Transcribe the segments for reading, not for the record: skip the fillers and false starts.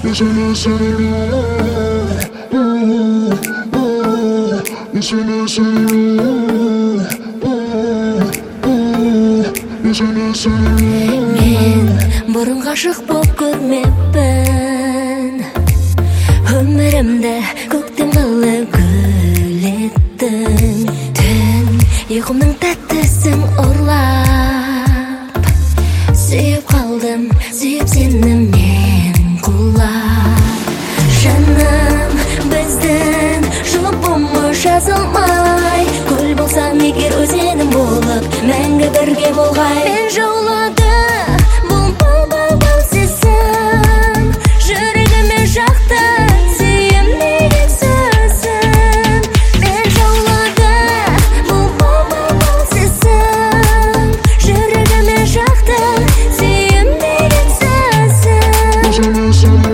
Мен бұрын ғашық боп көрмеппін, өмірімді көктем қылып гүл еттің. Түн ұйқымның тәттісін ұрлап, сүйіп қалдым, сүйіп сені мен құлап. Жаным, біздің жылып болмы жазылмай, көл болсам егер өзенім болып, мәңгі бірге болғай. Мен жаулады бұл бал сезім, жүрегіме жақты сүйем деген сөзім. Мен жаулады бұл бал сезім, жүрегіме жақты сүйем деген сөзім.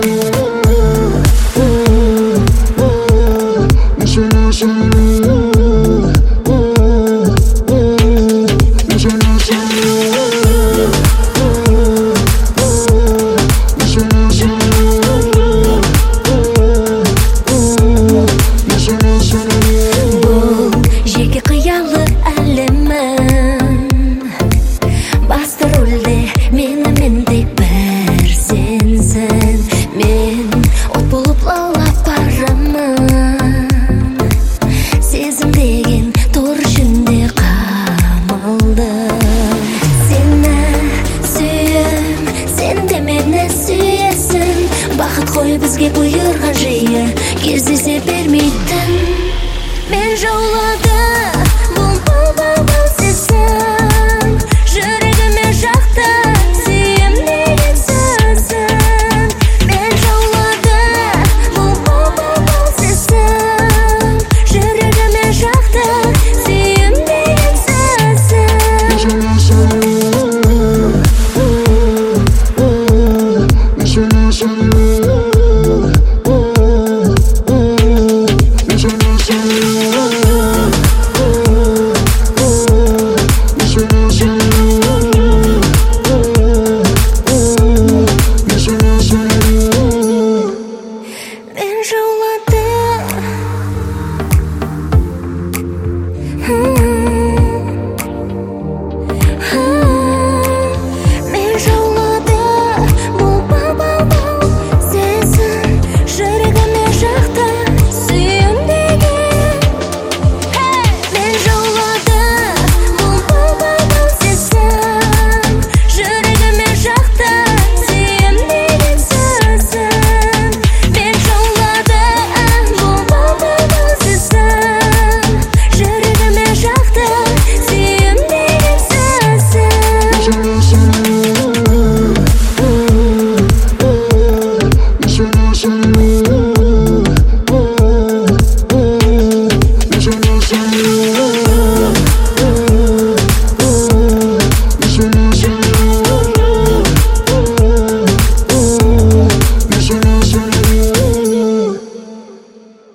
Басты рөлде менімен тек бір сенсің. Мен от болып лаулап барамын, сезім деген тор ішінде қамалдым. Сені сүйем, сен де мені сүйесің. Бақыт қой бізге бұйырған жиі, кездесе бермейтін. Мен жаулап